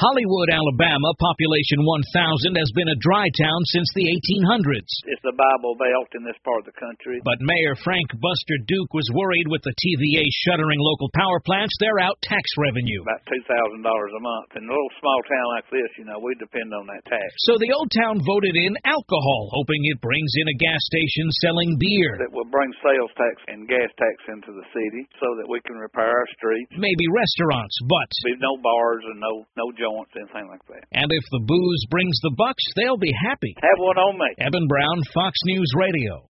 Hollywood, Alabama, population 1,000, has been a dry town since the 1800s. It's the Bible Belt in this part of the country. But Mayor Frank Buster Duke was worried with the TVA shuttering local power plants, they're out tax revenue. About $2,000 a month. In a little small town like this, we depend on that tax. So the old town voted in alcohol, hoping it brings in a gas station selling beer. That will bring sales tax and gas tax into the city so that we can repair our streets. Maybe restaurants, but be no bars and no joints, anything like that. And if the booze brings the bucks, they'll be happy. Have one on me. Evan Brown, Fox News Radio.